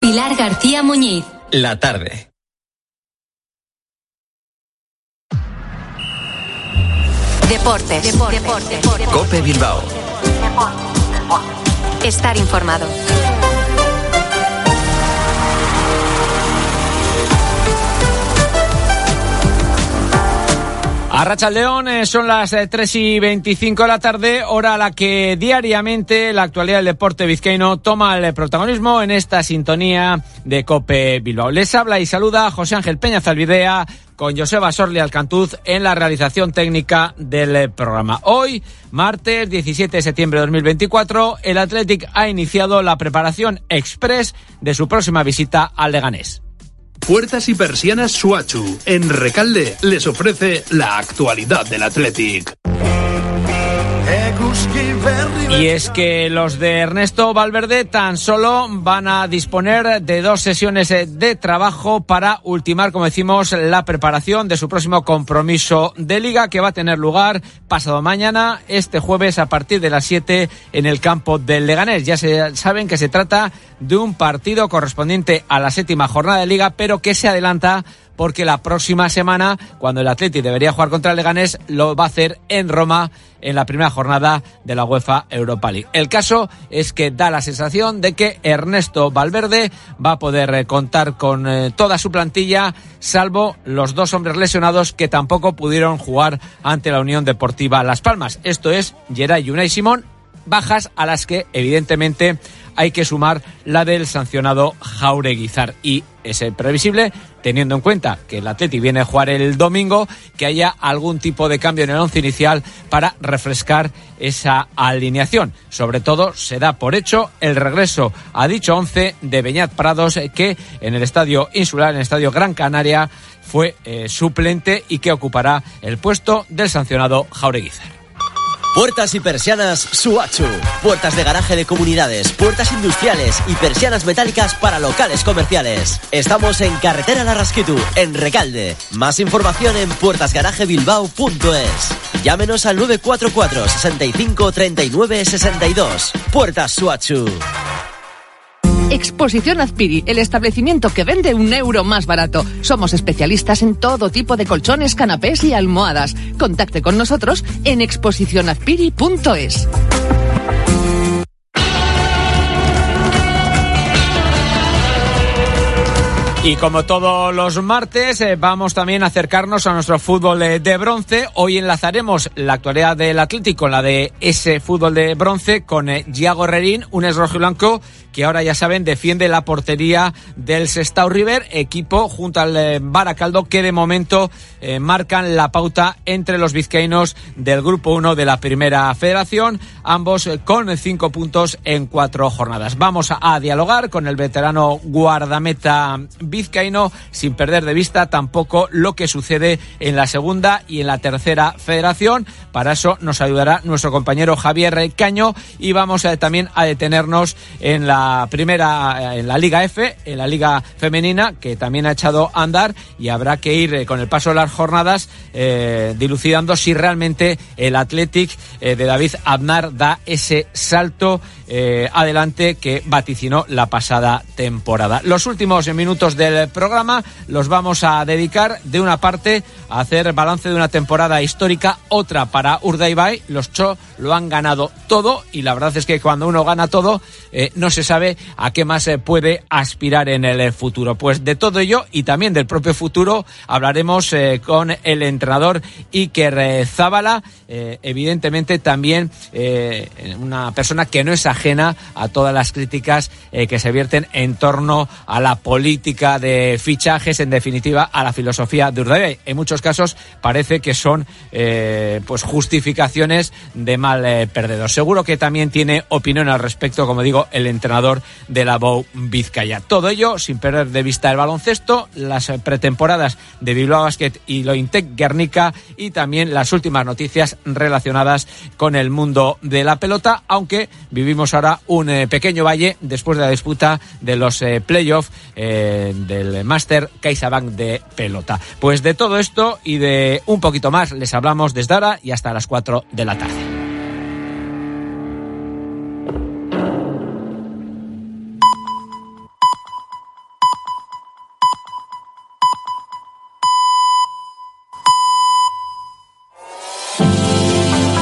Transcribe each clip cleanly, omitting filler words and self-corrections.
Pilar García Muñiz. La tarde. Deportes. COPE Bilbao. Estar informado. Arratsaldeon, son las 3:25 de la tarde, hora a la que diariamente la actualidad del deporte vizcaíno toma el protagonismo en esta sintonía de COPE Bilbao. Les habla y saluda José Ángel Peña Zalbidea, con Joseba Sorli Alcantuz en la realización técnica del programa. Hoy, martes 17 de septiembre de 2024, el Athletic ha iniciado la preparación express de su próxima visita al Leganés. Puertas y persianas Suachu, en Recalde, les ofrece la actualidad del Athletic. Y es que los de Ernesto Valverde tan solo van a disponer de 2 sesiones de trabajo para ultimar, como decimos, la preparación de su próximo compromiso de Liga, que va a tener lugar pasado mañana, este jueves, a partir de las 7 en el campo del Leganés. Ya saben que se trata de un partido correspondiente a la 7ª jornada de Liga, pero que se adelanta porque la próxima semana, cuando el Athletic debería jugar contra el Leganés, lo va a hacer en Roma en la primera jornada de la UEFA Europa League. El caso es que da la sensación de que Ernesto Valverde va a poder contar con toda su plantilla, salvo los 2 hombres lesionados que tampoco pudieron jugar ante la Unión Deportiva Las Palmas. Esto es Geray y Unai Simón, bajas a las que evidentemente hay que sumar la del sancionado Jauregui Zar, y es previsible, teniendo en cuenta que el Athletic viene a jugar el domingo, que haya algún tipo de cambio en el once inicial para refrescar esa alineación. Sobre todo se da por hecho el regreso a dicho once de Beñat Prados, que en el estadio insular, en el estadio Gran Canaria, fue suplente y que ocupará el puesto del sancionado Jauregui Zar. Puertas y persianas Suachu. Puertas de garaje de comunidades, puertas industriales y persianas metálicas para locales comerciales. Estamos en Carretera Larrasquitu, en Recalde. Más información en puertasgarajebilbao.es. Llámenos al 944 65 39 62. Puertas Suachu. Exposición Azpiri, el establecimiento que vende €1 más barato. Somos especialistas en todo tipo de colchones, canapés y almohadas. Contacte con nosotros en exposicionazpiri.es. Y como todos los martes, vamos también a acercarnos a nuestro fútbol de bronce. Hoy enlazaremos la actualidad del Atlético con la de ese fútbol de bronce con Giago Herrerín, un ex rojiblanco que ahora, ya saben, defiende la portería del Sestao River, equipo junto al Baracaldo que de momento marcan la pauta entre los vizcaínos del Grupo 1 de la Primera Federación, ambos con 5 puntos en 4 jornadas. Vamos a dialogar con el veterano guardameta vizcaíno, sin perder de vista tampoco lo que sucede en la segunda y en la tercera federación. Para eso nos ayudará nuestro compañero Javier Caño, y vamos también a detenernos en la primera, en la Liga F, en la Liga Femenina, que también ha echado a andar, y habrá que ir con el paso de las jornadas dilucidando si realmente el Athletic de David Aznar da ese salto adelante que vaticinó la pasada temporada. Los últimos minutos del programa los vamos a dedicar, de una parte, a hacer balance de una temporada histórica, otra para Urdaibai. Los Cho lo han ganado todo, y la verdad es que cuando uno gana todo no se sabe a qué más puede aspirar en el futuro. Pues de todo ello y también del propio futuro hablaremos con el entrenador Iker Zabala, evidentemente también una persona que no es ajena a todas las críticas que se vierten en torno a la política de fichajes, en definitiva a la filosofía de Urdaibai. En muchos casos parece que son pues justificaciones de mal perdedor. Seguro que también tiene opinión al respecto, como digo, el entrenador de la BOU Vizcaya. Todo ello sin perder de vista el baloncesto, las pretemporadas de Bilbao Basket y Lointec Guernica, y también las últimas noticias relacionadas con el mundo de la pelota, aunque vivimos ahora un pequeño valle después de la disputa de los playoffs del Master CaixaBank de pelota. Pues de todo esto y de un poquito más les hablamos desde ahora y hasta las 4 de la tarde.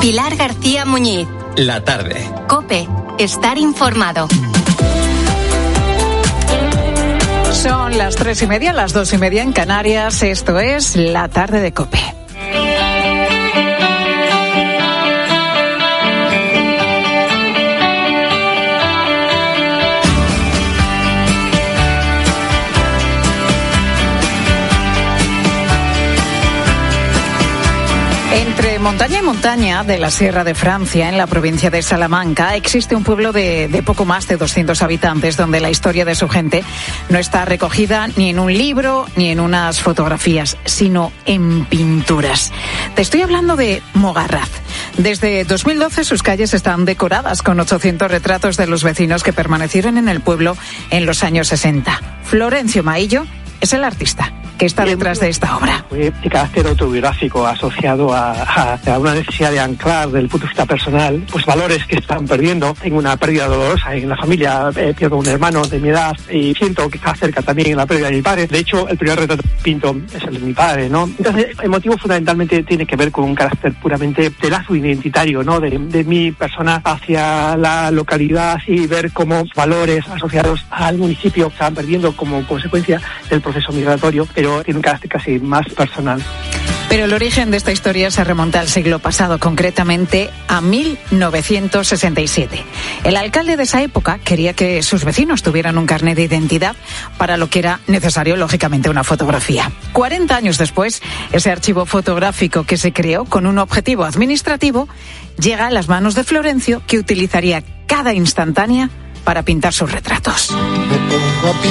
Pilar García Muñiz. La tarde. COPE. Estar informado. Son las 3:30, las 2:30 en Canarias. Esto es La Tarde de COPE. Entre montaña y montaña de la Sierra de Francia, en la provincia de Salamanca, existe un pueblo de poco más de 200 habitantes, donde la historia de su gente no está recogida ni en un libro ni en unas fotografías, sino en pinturas. Te estoy hablando de Mogarraz. Desde 2012 sus calles están decoradas con 800 retratos de los vecinos que permanecieron en el pueblo en los años 60. Florencio Maillo es el artista que está detrás de esta obra. De carácter autobiográfico, asociado a una necesidad de anclar desde el punto de vista personal, pues valores que están perdiendo. Tengo una pérdida dolorosa en la familia, pierdo un hermano de mi edad y siento que está cerca también la pérdida de mi padre. De hecho, el primer retrato que pinto es el de mi padre, ¿no? Entonces, el motivo fundamentalmente tiene que ver con un carácter puramente de lazo identitario, ¿no? De mi persona hacia la localidad y ver cómo valores asociados al municipio se van perdiendo como consecuencia del proceso migratorio, pero tiene un carácter casi más personal. Pero el origen de esta historia se remonta al siglo pasado, concretamente a 1967. El alcalde de esa época quería que sus vecinos tuvieran un carnet de identidad, para lo que era necesario, lógicamente, una fotografía. 40 años después, ese archivo fotográfico que se creó con un objetivo administrativo llega a las manos de Florencio, que utilizaría cada instantánea para pintar sus retratos. Me pongo a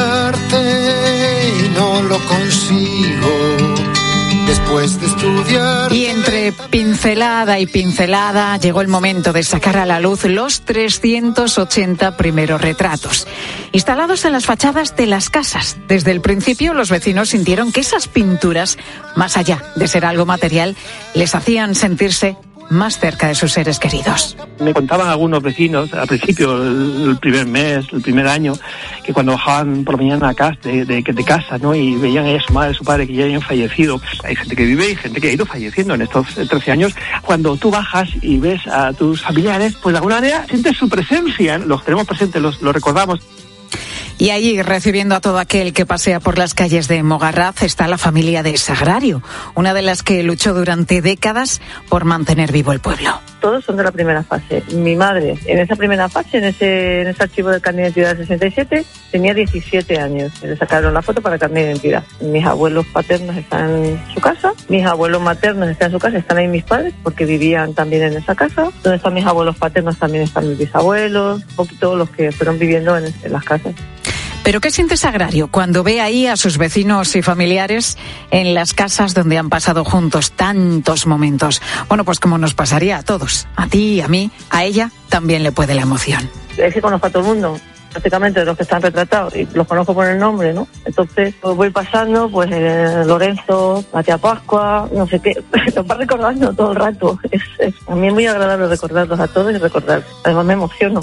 pintarte y no lo consigo. Después de estudiar... Y entre pincelada y pincelada llegó el momento de sacar a la luz los 380 primeros retratos, instalados en las fachadas de las casas. Desde el principio los vecinos sintieron que esas pinturas, más allá de ser algo material, les hacían sentirse más cerca de sus seres queridos. Me contaban algunos vecinos al principio, el primer mes, el primer año, que cuando bajaban por la mañana a casa, de casa, ¿no? Y veían a su madre, su padre, que ya habían fallecido. Hay gente que vive y gente que ha ido falleciendo en estos 13 años. Cuando tú bajas y ves a tus familiares, pues de alguna manera sientes su presencia, ¿no? Los tenemos presentes, los recordamos. Y allí, recibiendo a todo aquel que pasea por las calles de Mogarraz, está la familia de Sagrario, una de las que luchó durante décadas por mantener vivo el pueblo. Todos son de la primera fase. Mi madre, en esa primera fase, en ese archivo del carnet de identidad del 67, tenía 17 años. Le sacaron la foto para el carnet de identidad. Mis abuelos paternos están en su casa, mis abuelos maternos están en su casa, están ahí mis padres, porque vivían también en esa casa. Donde están mis abuelos paternos también están mis bisabuelos, un poquito los que fueron viviendo en las casas. ¿Pero qué siente Sagrario cuando ve ahí a sus vecinos y familiares en las casas donde han pasado juntos tantos momentos? Bueno, pues como nos pasaría a todos, a ti, a mí, a ella, también le puede la emoción. Es que conozco a todo el mundo, prácticamente de los que están retratados, y los conozco por el nombre, ¿no? Entonces voy pasando, pues Lorenzo, la tía Pascua, no sé qué, los va recordando todo el rato. A mí es muy agradable recordarlos a todos y recordar. Además me emociono.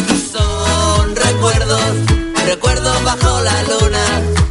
Son recuerdos bajo la luna,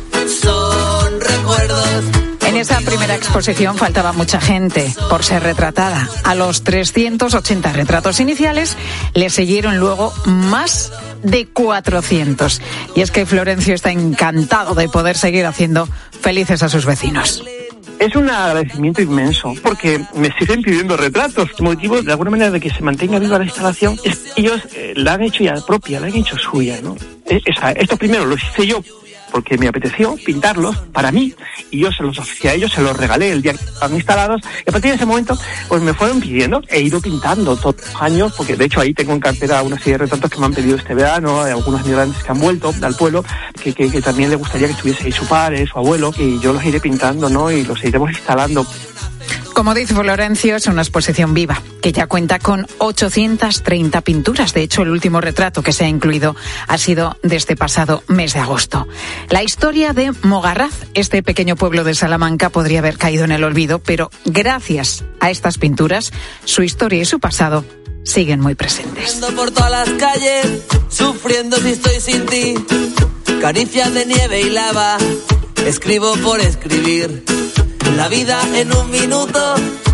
son recuerdos. En esa primera exposición faltaba mucha gente por ser retratada. A los 380 retratos iniciales le siguieron luego más de 400. Y es que Florencio está encantado de poder seguir haciendo felices a sus vecinos. Es un agradecimiento inmenso, porque me siguen pidiendo retratos. El motivo, de alguna manera, de que se mantenga viva la instalación, ellos la han hecho ya propia, la han hecho suya, ¿no? Esto primero lo hice yo, porque me apeteció pintarlos para mí, y yo se los ofrecí a ellos, se los regalé el día que estaban instalados, y a partir de ese momento, pues me fueron pidiendo, he ido pintando todos los años, porque de hecho ahí tengo en cartera una serie de retratos que me han pedido este verano, de algunos migrantes que han vuelto al pueblo, que también les gustaría que estuviese ahí su padre, su abuelo, y yo los iré pintando, ¿no? Y los iremos instalando. Como dice Florencio, es una exposición viva, que ya cuenta con 830 pinturas. De hecho, el último retrato que se ha incluido ha sido de este pasado mes de agosto. La historia de Mogarraz, este pequeño pueblo de Salamanca, podría haber caído en el olvido, pero gracias a estas pinturas, su historia y su pasado siguen muy presentes. Por todas las calles, sufriendo si estoy sin ti, caricias de nieve y lava, escribo por escribir. La vida en un minuto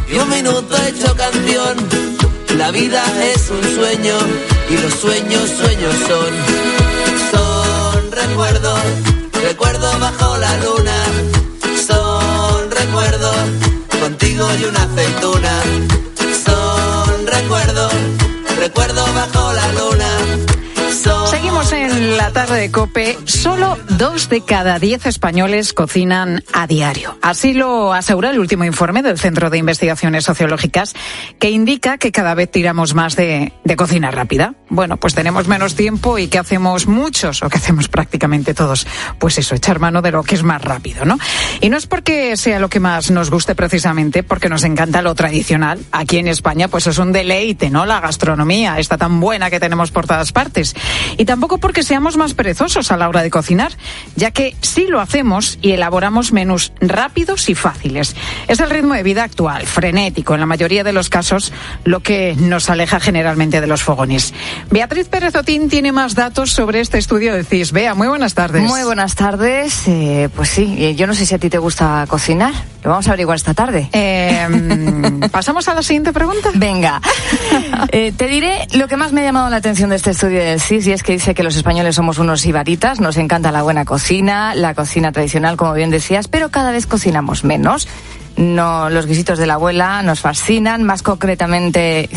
y un minuto hecho canción. La vida es un sueño y los sueños, sueños son. Son recuerdos, recuerdos bajo la luna. Son recuerdos, contigo y una aceituna. Son recuerdos, recuerdos bajo la luna. Seguimos en la tarde de COPE. Solo 2 de cada 10 españoles cocinan a diario. Así lo asegura el último informe del Centro de Investigaciones Sociológicas, que indica que cada vez tiramos más de cocina rápida. Bueno, pues tenemos menos tiempo y ¿qué hacemos muchos? O ¿qué hacemos prácticamente todos? Pues eso, echar mano de lo que es más rápido, ¿no? Y no es porque sea lo que más nos guste precisamente, porque nos encanta lo tradicional. Aquí en España pues es un deleite, ¿no? La gastronomía está tan buena que tenemos por todas partes. Y tampoco porque seamos más perezosos a la hora de cocinar, ya que sí lo hacemos y elaboramos menús rápidos y fáciles. Es el ritmo de vida actual, frenético, en la mayoría de los casos, lo que nos aleja generalmente de los fogones. Beatriz Pérez Otín tiene más datos sobre este estudio del CIS. Bea, muy buenas tardes. Muy buenas tardes. Pues sí, yo no sé si a ti te gusta cocinar. Lo vamos a averiguar esta tarde. ¿Pasamos a la siguiente pregunta? Venga. Te diré lo que más me ha llamado la atención de este estudio del CIS, y es que dice que los españoles somos unos ibaritas, nos encanta la buena cocina, la cocina tradicional, como bien decías, pero cada vez cocinamos menos. No, los guisitos de la abuela nos fascinan, más concretamente.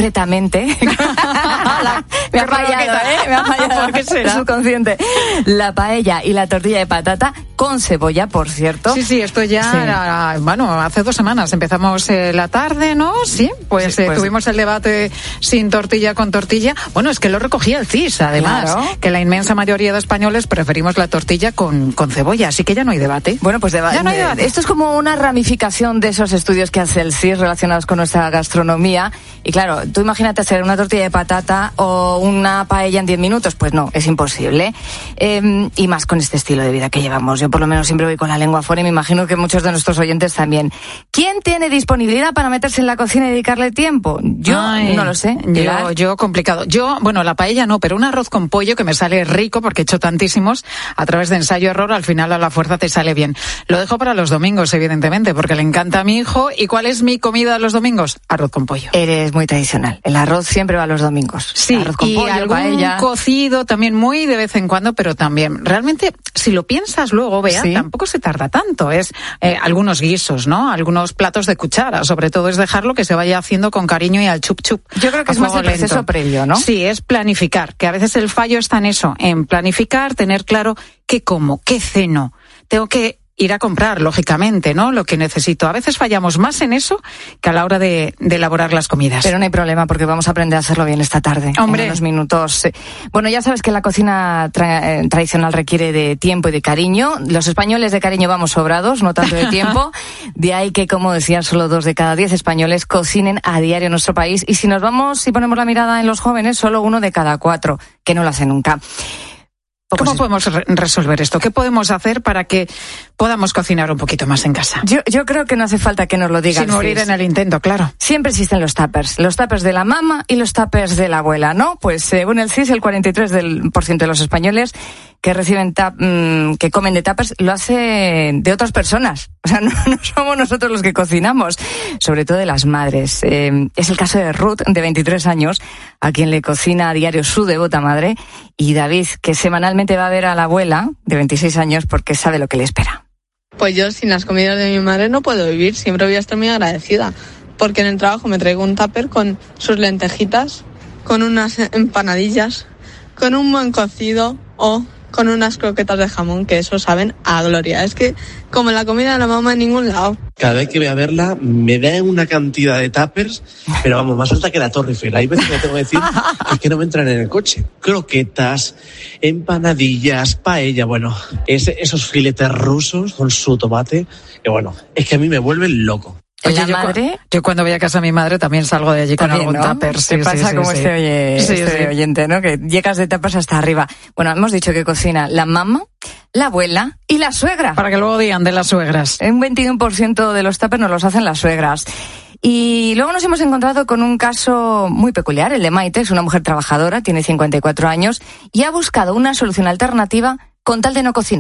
Me ha fallado, Me ha fallado. ¿Por qué será? Subconsciente. La paella y la tortilla de patata con cebolla, por cierto. Sí, esto ya sí. Era, hace 2 semanas empezamos la tarde, ¿no? Sí, pues tuvimos el debate sin tortilla, con tortilla. Bueno, es que lo recogía el CIS, además, claro, que la inmensa mayoría de españoles preferimos la tortilla con cebolla, así que ya no hay debate. Bueno, pues ya no hay debate. Esto es como una ramificación de esos estudios que hace el CIS relacionados con nuestra gastronomía. Y claro, tú imagínate hacer una tortilla de patata o una paella en 10 minutos, pues no, es imposible. Y más con este estilo de vida que llevamos. Yo por lo menos siempre voy con la lengua afuera y me imagino que muchos de nuestros oyentes también. ¿Quién tiene disponibilidad para meterse en la cocina y dedicarle tiempo? Yo no lo sé. Yo complicado. La paella no, pero un arroz con pollo que me sale rico porque he hecho tantísimos, a través de ensayo-error, al final a la fuerza te sale bien. Lo dejo para los domingos, evidentemente, porque le encanta a mi hijo. ¿Y cuál es mi comida los domingos? Arroz con pollo. Eres muy tradicional. El arroz siempre va los domingos. Sí, arroz con pollo, algún paella. Cocido también muy de vez en cuando, pero también. Realmente, si lo piensas luego, Bea, ¿sí? Tampoco se tarda tanto. Es algunos guisos, ¿no? Algunos platos de cuchara. Sobre todo es dejarlo que se vaya haciendo con cariño y al chup chup. Yo creo que es más el proceso previo, ¿no? Sí, es planificar. Que a veces el fallo está en eso, en planificar, tener claro qué como, qué ceno. Tengo que ir a comprar, lógicamente, ¿no? Lo que necesito. A veces fallamos más en eso que a la hora de elaborar las comidas. Pero no hay problema, porque vamos a aprender a hacerlo bien esta tarde. Hombre. En unos minutos. Bueno, ya sabes que la cocina tradicional requiere de tiempo y de cariño. Los españoles de cariño vamos sobrados, no tanto de tiempo. De ahí que, como decía, solo 2 de cada 10 españoles cocinen a diario en nuestro país. Y si nos vamos y ponemos la mirada en los jóvenes, solo 1 de cada 4, que no lo hace nunca. ¿Cómo podemos resolver esto? ¿Qué podemos hacer para que podamos cocinar un poquito más en casa? Yo creo que no hace falta que nos lo digan. Sin morir en el intento, claro. Siempre existen los tuppers de la mamá y los tuppers de la abuela, ¿no? Pues según el CIS, el 43% de los españoles que reciben que comen de tuppers lo hace de otras personas. O sea, no somos nosotros los que cocinamos, sobre todo de las madres. Es el caso de Ruth, de 23 años, a quien le cocina a diario su devota madre, y David, que semanalmente va a ver a la abuela, de 26 años, porque sabe lo que le espera. Pues yo sin las comidas de mi madre no puedo vivir, siempre voy a estar muy agradecida, porque en el trabajo me traigo un tupper con sus lentejitas, con unas empanadillas, con un buen cocido o con unas croquetas de jamón, que eso saben a gloria. Es que como la comida de la mamá en ningún lado. Cada vez que voy a verla me da una cantidad de tuppers, pero vamos, más alta que la Torre Eiffel. Hay veces que tengo que decir es que no me entran en el coche. Croquetas, empanadillas, paella, bueno, esos filetes rusos con su tomate, que bueno, es que a mí me vuelven loco. Oye, yo cuando voy a casa de mi madre también salgo de allí con algún tupper. Te pasa como este oyente, ¿no? Que llegas de tuppers hasta arriba. Bueno, hemos dicho que cocina la mamá, la abuela y la suegra. Para que luego digan de las suegras. Un 21% de los tuppers nos los hacen las suegras. Y luego nos hemos encontrado con un caso muy peculiar. El de Maite es una mujer trabajadora, tiene 54 años y ha buscado una solución alternativa con tal de no cocinar.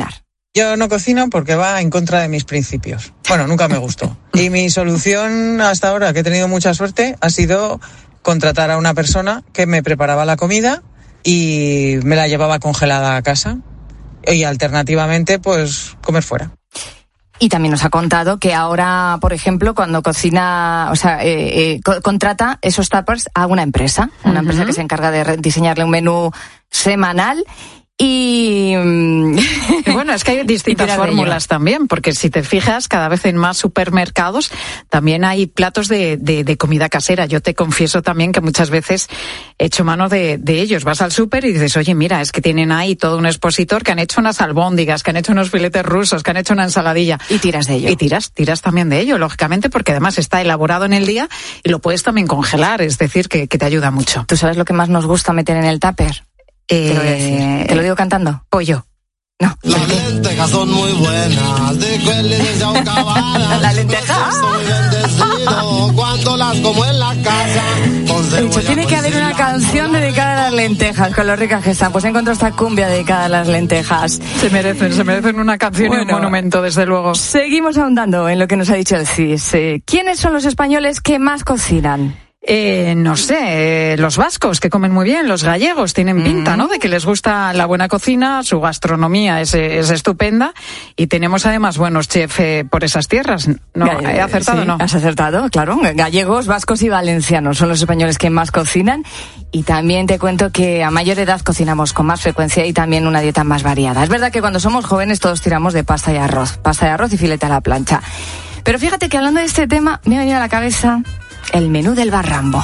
Yo no cocino porque va en contra de mis principios. Bueno, nunca me gustó. Y mi solución hasta ahora, que he tenido mucha suerte, ha sido contratar a una persona que me preparaba la comida y me la llevaba congelada a casa. Y alternativamente, pues, comer fuera. Y también nos ha contado que ahora, por ejemplo, cuando cocina, contrata esos tuppers a una empresa que se encarga de diseñarle un menú semanal. Y bueno, es que hay distintas fórmulas también, porque si te fijas, cada vez en más supermercados también hay platos de comida casera. Yo te confieso también que muchas veces he hecho mano de ellos. Vas al súper y dices, oye, mira, es que tienen ahí todo un expositor que han hecho unas albóndigas, que han hecho unos filetes rusos, que han hecho una ensaladilla. Y tiras de ello. Y tiras también de ello, lógicamente, porque además está elaborado en el día y lo puedes también congelar, es decir, que te ayuda mucho. ¿Tú sabes lo que más nos gusta meter en el tupper? Te lo voy a decir. ¿Te lo digo cantando? Pollo. No. Las lentejas son muy buenas, de que el licenciado Cabana. La lenteja. Soy bendecido cuando las como en la casa. De hecho, tiene que haber una canción dedicada a las lentejas, con lo ricas que están. Pues encontró esta cumbia dedicada a las lentejas. Se merecen una canción y un monumento, desde luego. Seguimos ahondando en lo que nos ha dicho el CIS. ¿Quiénes son los españoles que más cocinan? No sé, los vascos, que comen muy bien, los gallegos tienen pinta, ¿no?, de que les gusta la buena cocina, su gastronomía es estupenda, y tenemos además buenos chefs por esas tierras. ¿No? ¿He acertado o no? Has acertado, claro. Gallegos, vascos y valencianos son los españoles que más cocinan, y también te cuento que a mayor edad cocinamos con más frecuencia y también una dieta más variada. Es verdad que cuando somos jóvenes todos tiramos de pasta y arroz y filete a la plancha. Pero fíjate que hablando de este tema me ha venido a la cabeza el menú del Barrambo.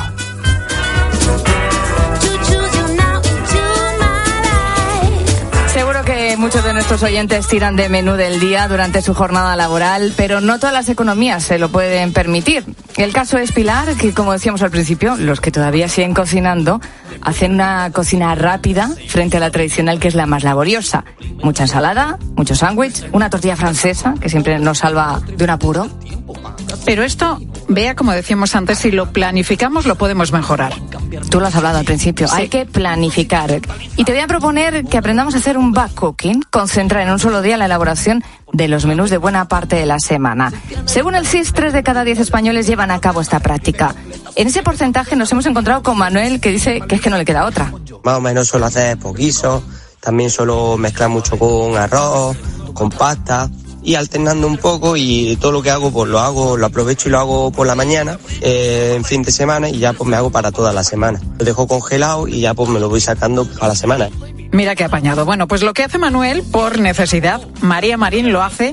Seguro que muchos de nuestros oyentes tiran de menú del día durante su jornada laboral, pero no todas las economías se lo pueden permitir. El caso es Pilar, que como decíamos al principio, los que todavía siguen cocinando hacen una cocina rápida frente a la tradicional, que es la más laboriosa. Mucha ensalada, mucho sándwich, una tortilla francesa, que siempre nos salva de un apuro. Pero esto, Bea, como decíamos antes, si lo planificamos lo podemos mejorar. Tú lo has hablado al principio, sí. Hay que planificar. Y te voy a proponer que aprendamos a hacer un back cooking, concentrar en un solo día la elaboración de los menús de buena parte de la semana. Según el CIS, 3 de cada 10 españoles llevan a cabo esta práctica. En ese porcentaje nos hemos encontrado con Manuel, que dice que es que no le queda otra. Más o menos suelo hacer poquiso, también suelo mezclar mucho con arroz, con pasta, y alternando un poco, y todo lo que hago pues lo aprovecho y lo hago por la mañana, en fin de semana, y ya pues me hago para toda la semana. Lo dejo congelado y ya pues me lo voy sacando para la semana. Mira qué apañado. Bueno, pues lo que hace Manuel por necesidad, María Marín lo hace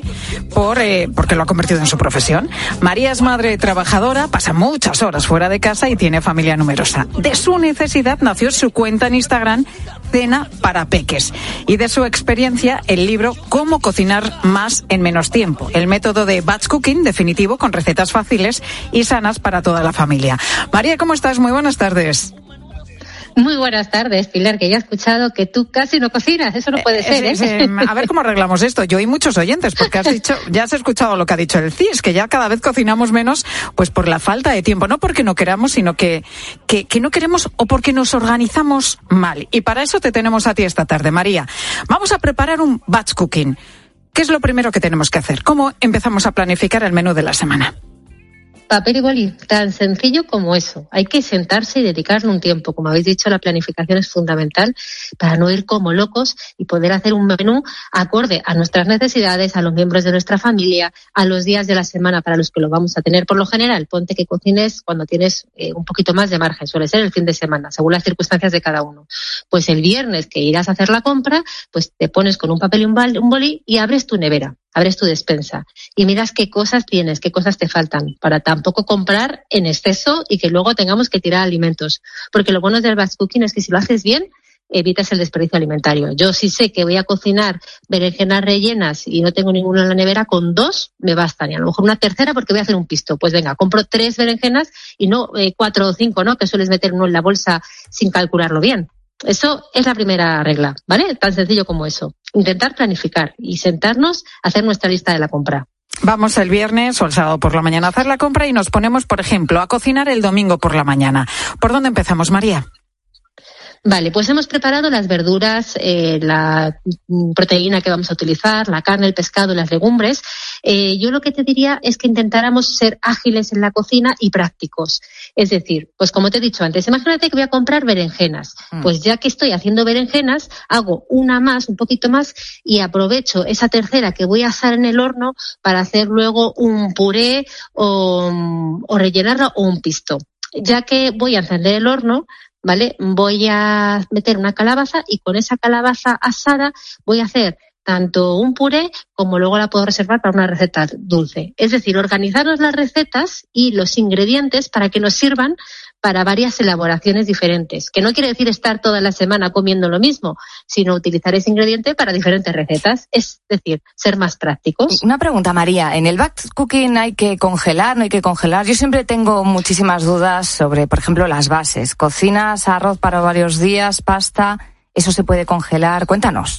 porque lo ha convertido en su profesión. María es madre trabajadora, pasa muchas horas fuera de casa y tiene familia numerosa. De su necesidad nació su cuenta en Instagram, Cena para Peques, y de su experiencia el libro Cómo cocinar más en menos tiempo, el método de batch cooking definitivo con recetas fáciles y sanas para toda la familia. María, ¿cómo estás? Muy buenas tardes. Muy buenas tardes, Pilar, que ya he escuchado que tú casi no cocinas, eso no puede ser, ¿eh? A ver cómo arreglamos esto. Yo y muchos oyentes, porque ya has escuchado lo que ha dicho el CIS, que ya cada vez cocinamos menos, pues por la falta de tiempo, no porque no queramos, sino que no queremos, o porque nos organizamos mal. Y para eso te tenemos a ti esta tarde, María. Vamos a preparar un batch cooking. ¿Qué es lo primero que tenemos que hacer? ¿Cómo empezamos a planificar el menú de la semana? Papel y boli, tan sencillo como eso. Hay que sentarse y dedicarle un tiempo. Como habéis dicho, la planificación es fundamental para no ir como locos y poder hacer un menú acorde a nuestras necesidades, a los miembros de nuestra familia, a los días de la semana para los que lo vamos a tener. Por lo general, ponte que cocines cuando tienes un poquito más de margen, suele ser el fin de semana, según las circunstancias de cada uno. Pues el viernes que irás a hacer la compra, pues te pones con un papel y un boli y abres tu nevera. Abres tu despensa y miras qué cosas tienes, qué cosas te faltan, para tampoco comprar en exceso y que luego tengamos que tirar alimentos. Porque lo bueno del batch cooking es que si lo haces bien, evitas el desperdicio alimentario. Yo sí sé que voy a cocinar berenjenas rellenas y no tengo ninguna en la nevera, con 2 me bastan, y a lo mejor una tercera porque voy a hacer un pisto. Pues venga, compro 3 berenjenas y no 4 o 5, ¿no?, que sueles meter uno en la bolsa sin calcularlo bien. Eso es la primera regla, ¿vale? Tan sencillo como eso. Intentar planificar y sentarnos a hacer nuestra lista de la compra. Vamos el viernes o el sábado por la mañana a hacer la compra y nos ponemos, por ejemplo, a cocinar el domingo por la mañana. ¿Por dónde empezamos, María? Vale, pues hemos preparado las verduras, la proteína que vamos a utilizar, la carne, el pescado, las legumbres. Yo lo que te diría es que intentáramos ser ágiles en la cocina y prácticos. Es decir, pues como te he dicho antes, imagínate que voy a comprar berenjenas. Pues ya que estoy haciendo berenjenas, hago una más, un poquito más, y aprovecho esa tercera que voy a asar en el horno para hacer luego un puré o rellenarla o un pisto. Ya que voy a encender el horno, ¿vale? Voy a meter una calabaza y con esa calabaza asada voy a hacer tanto un puré como luego la puedo reservar para una receta dulce. Es decir, organizarnos las recetas y los ingredientes para que nos sirvan para varias elaboraciones diferentes. Que no quiere decir estar toda la semana comiendo lo mismo, sino utilizar ese ingrediente para diferentes recetas. Es decir, ser más prácticos. Una pregunta, María. ¿En el batch cooking hay que congelar, no hay que congelar? Yo siempre tengo muchísimas dudas sobre, por ejemplo, las bases. ¿Cocinas arroz para varios días, pasta? ¿Eso se puede congelar? Cuéntanos.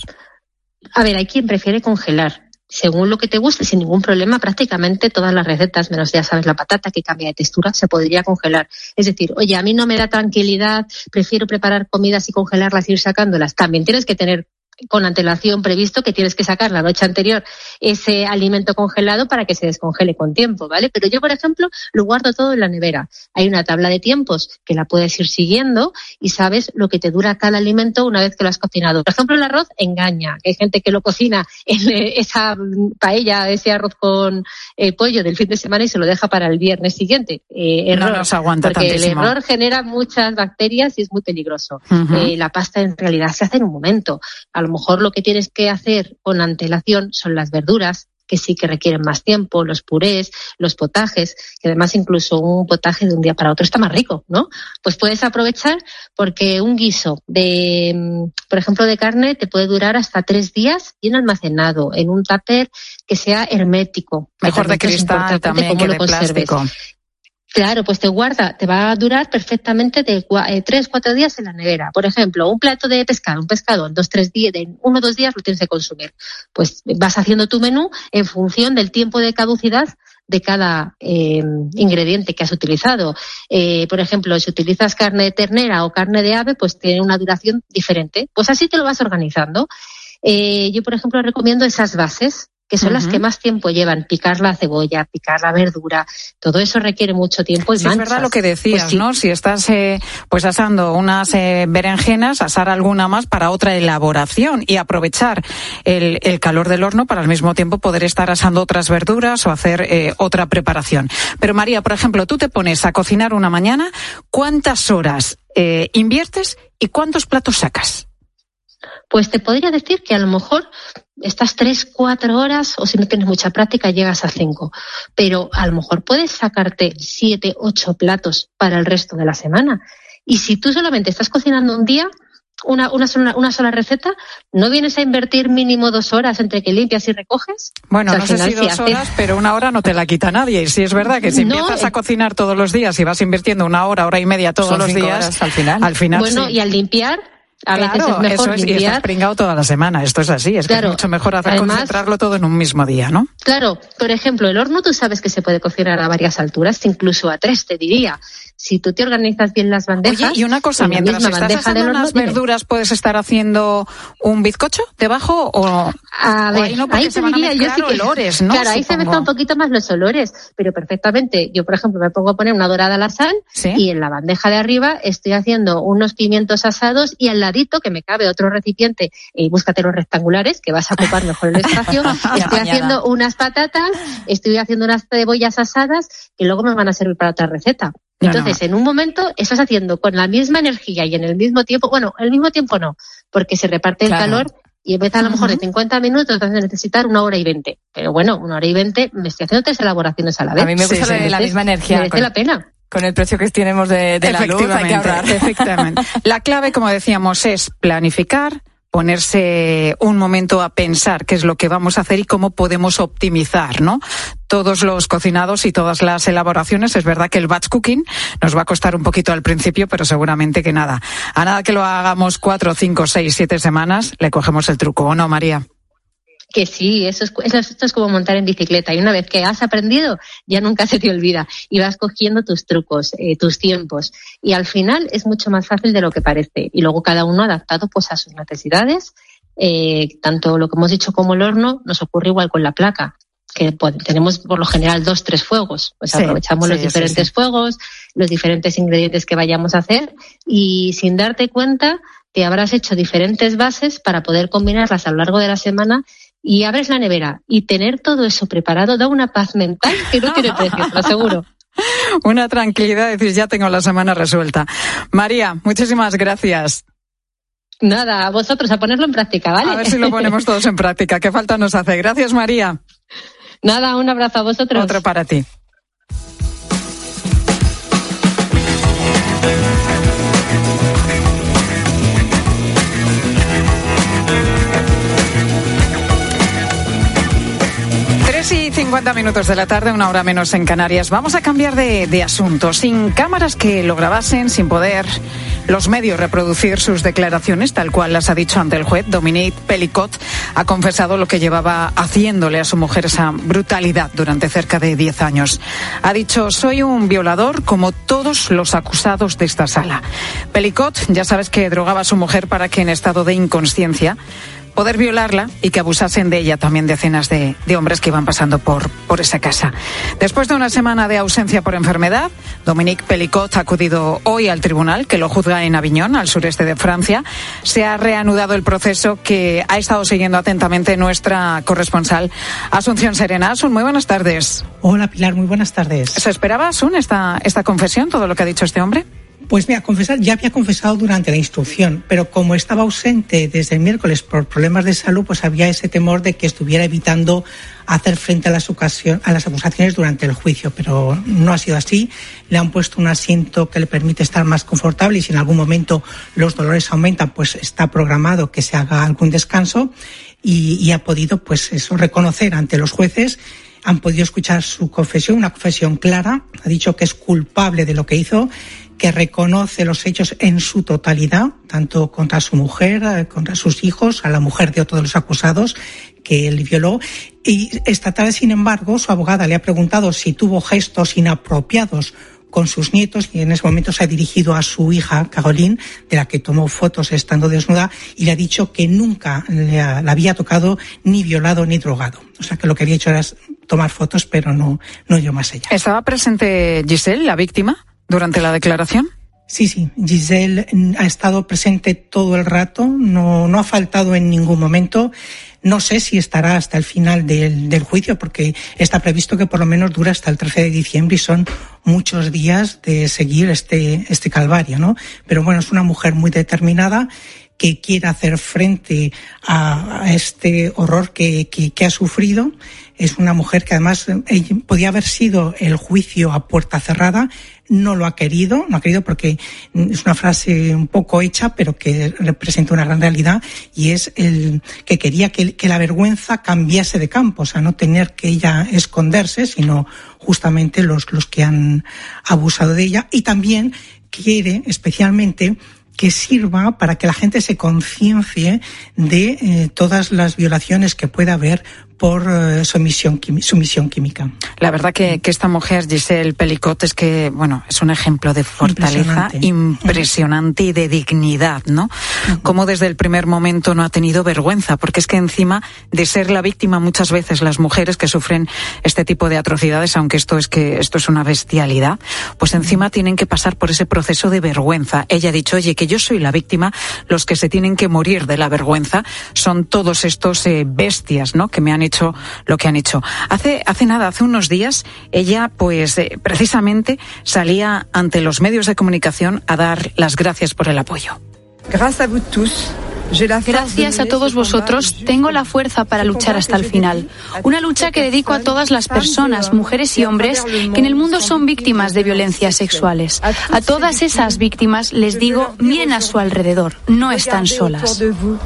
A ver, hay quien prefiere congelar. Según lo que te guste, sin ningún problema, prácticamente todas las recetas, menos ya sabes la patata que cambia de textura, se podría congelar. Es decir, oye, a mí no me da tranquilidad, prefiero preparar comidas y congelarlas y ir sacándolas. También tienes que tener con antelación previsto que tienes que sacar la noche anterior ese alimento congelado para que se descongele con tiempo, ¿vale? Pero yo, por ejemplo, lo guardo todo en la nevera. Hay una tabla de tiempos que la puedes ir siguiendo y sabes lo que te dura cada alimento una vez que lo has cocinado. Por ejemplo, el arroz engaña. Hay gente que lo cocina en esa paella, ese arroz con pollo del fin de semana y se lo deja para el viernes siguiente. Error, no nos aguanta porque tantísimo. el error genera muchas bacterias y es muy peligroso. Uh-huh. La pasta en realidad se hace en un momento. A lo mejor lo que tienes que hacer con antelación son las verduras, que sí que requieren más tiempo, los purés, los potajes, que además incluso un potaje de un día para otro está más rico, ¿no? Pues puedes aprovechar porque un guiso de, por ejemplo, de carne te puede durar hasta 3 días bien almacenado en un tupper que sea hermético. Mejor de cristal también que de plástico. Claro, pues te va a durar perfectamente de 3-4 días en la nevera. Por ejemplo, un plato de pescado, un pescado en 2-3 días, en 1 o 2 días lo tienes que consumir. Pues vas haciendo tu menú en función del tiempo de caducidad de cada ingrediente que has utilizado. Por ejemplo, si utilizas carne de ternera o carne de ave, pues tiene una duración diferente. Pues así te lo vas organizando. Yo, por ejemplo, recomiendo esas bases, que son las que más tiempo llevan, picar la cebolla, picar la verdura, todo eso requiere mucho tiempo y sí, manchas. Es verdad lo que decías, pues sí. ¿no? Si estás pues asando unas berenjenas, asar alguna más para otra elaboración y aprovechar el calor del horno para al mismo tiempo poder estar asando otras verduras o hacer otra preparación. Pero María, por ejemplo, tú te pones a cocinar una mañana, ¿cuántas horas inviertes y cuántos platos sacas? Pues te podría decir que a lo mejor estás 3-4 horas o si no tienes mucha práctica llegas a 5. Pero a lo mejor puedes sacarte 7-8 platos para el resto de la semana. Y si tú solamente estás cocinando un día, una sola receta, ¿no vienes a invertir mínimo 2 horas entre que limpias y recoges? Bueno, o sea, no sé si 2 horas, pero 1 hora no te la quita nadie. Y si es verdad que si empiezas a cocinar todos los días y vas invirtiendo 1 hora, hora y media todos los días, al final bueno, sí. Y al limpiar, a veces es mejor eso es, limpiar. Y estás pringado toda la semana, esto es así, es que es mucho mejor concentrarlo todo en un mismo día, ¿no? Claro, por ejemplo, el horno tú sabes que se puede cocinar a varias alturas, incluso a 3, te diría. Si tú te organizas bien las bandejas... Oye, y una cosa, mientras estás asando unas verduras, ¿puedes estar haciendo un bizcocho debajo o...? A ver, ahí no, ahí te diría yo sí que... olores, ¿no? Claro, ahí se mezclan un poquito más los olores, pero perfectamente. Yo, por ejemplo, me pongo a poner una dorada a la sal, ¿sí? Y en la bandeja de arriba estoy haciendo unos pimientos asados y al ladito, que me cabe otro recipiente, y búscate los rectangulares, que vas a ocupar mejor el espacio, estoy haciendo unas patatas, estoy haciendo unas cebollas asadas que luego me van a servir para otra receta. Entonces, en un momento estás haciendo con la misma energía y en el mismo tiempo, bueno, el mismo tiempo no, porque se reparte el calor y en vez a lo mejor de 50 minutos vas a necesitar 1 hora y 20. Pero bueno, 1 hora y 20 me estoy haciendo 3 elaboraciones a la vez. A mí me gusta la misma energía. Merece la pena. Con el precio que tenemos de la luz hay que ahorrar. Efectivamente. La clave, como decíamos, es planificar, ponerse un momento a pensar qué es lo que vamos a hacer y cómo podemos optimizar, ¿no? Todos los cocinados y todas las elaboraciones. Es verdad que el batch cooking nos va a costar un poquito al principio, pero seguramente que nada. A nada que lo hagamos 4, 5, 6, 7 semanas, le cogemos el truco, ¿o no, María? Que sí, esto es como montar en bicicleta, y una vez que has aprendido ya nunca se te olvida y vas cogiendo tus trucos, tus tiempos, y al final es mucho más fácil de lo que parece, y luego cada uno adaptado pues a sus necesidades, tanto lo que hemos dicho como el horno. Nos ocurre igual con la placa, que tenemos por lo general 2-3 fuegos, pues aprovechamos los diferentes fuegos, los diferentes ingredientes que vayamos a hacer, y sin darte cuenta te habrás hecho diferentes bases para poder combinarlas a lo largo de la semana. Y abres la nevera y tener todo eso preparado da una paz mental que no tiene precio, te lo aseguro. Una tranquilidad, decir, ya tengo la semana resuelta. María, muchísimas gracias. Nada, a vosotros, a ponerlo en práctica, ¿vale? A ver si lo ponemos todos en práctica. ¿Qué falta nos hace? Gracias, María. Nada, un abrazo a vosotros. Otro para ti. Y 50 minutos de la tarde, 1 hora menos en Canarias. Vamos a cambiar de asunto. Sin cámaras que lo grabasen, sin poder los medios reproducir sus declaraciones, tal cual las ha dicho ante el juez, Dominique Pelicot ha confesado lo que llevaba haciéndole a su mujer esa brutalidad durante cerca de 10 años. Ha dicho: soy un violador como todos los acusados de esta sala. Pelicot, ya sabes que drogaba a su mujer para que en estado de inconsciencia poder violarla y que abusasen de ella también decenas de hombres que iban pasando por esa casa. Después de una semana de ausencia por enfermedad, Dominique Pelicot ha acudido hoy al tribunal que lo juzga en Aviñón, al sureste de Francia. Se ha reanudado el proceso que ha estado siguiendo atentamente nuestra corresponsal Asunción Serena. Asun, muy buenas tardes. Hola Pilar, muy buenas tardes. ¿Se esperaba, Asun, esta confesión, todo lo que ha dicho este hombre? Pues mira, ya había confesado durante la instrucción, pero como estaba ausente desde el miércoles por problemas de salud, pues había ese temor de que estuviera evitando hacer frente a las acusaciones durante el juicio, pero no ha sido así. Le han puesto un asiento que le permite estar más confortable, y si en algún momento los dolores aumentan, pues está programado que se haga algún descanso, y ha podido, pues eso, reconocer ante los jueces. Han podido escuchar su confesión, una confesión clara. Ha dicho que es culpable de lo que hizo, que reconoce los hechos en su totalidad, tanto contra su mujer, contra sus hijos, a la mujer de otro de los acusados que él violó. Y esta tarde, sin embargo, su abogada le ha preguntado si tuvo gestos inapropiados con sus nietos, y en ese momento se ha dirigido a su hija, Caroline, de la que tomó fotos estando desnuda, y le ha dicho que nunca la había tocado, ni violado, ni drogado. O sea, que lo que había hecho era tomar fotos, pero no dio más allá. ¿Estaba presente Giselle, la víctima, durante la declaración? Sí, Giselle ha estado presente todo el rato, no ha faltado en ningún momento. No sé si estará hasta el final del juicio, porque está previsto que por lo menos dura hasta el 13 de diciembre y son muchos días de seguir este calvario, ¿no? Pero bueno, es una mujer muy determinada que quiere hacer frente a este horror que ha sufrido. Es una mujer que además podía haber sido el juicio a puerta cerrada. No lo ha querido, porque es una frase un poco hecha, pero que representa una gran realidad, y es el que quería que la vergüenza cambiase de campo, o sea, no tener que ella esconderse, sino justamente los que han abusado de ella. Y también quiere especialmente que sirva para que la gente se conciencie de todas las violaciones que pueda haber por sumisión química. La verdad que esta mujer, Giselle Pelicot, es que, bueno, es un ejemplo de fortaleza impresionante y de dignidad, ¿no? Como desde el primer momento no ha tenido vergüenza, porque es que encima de ser la víctima muchas veces las mujeres que sufren este tipo de atrocidades, aunque esto es una bestialidad, pues encima tienen que pasar por ese proceso de vergüenza. Ella ha dicho, oye, que yo soy la víctima, los que se tienen que morir de la vergüenza son todos estos bestias, ¿no?, que me han hecho lo que han hecho. Hace unos días, ella, pues, precisamente salía ante los medios de comunicación a dar las gracias por el apoyo. Gracias a todos vosotros, tengo la fuerza para luchar hasta el final. Una lucha que dedico a todas las personas, mujeres y hombres, que en el mundo son víctimas de violencias sexuales. A todas esas víctimas les digo, miren a su alrededor, no están solas.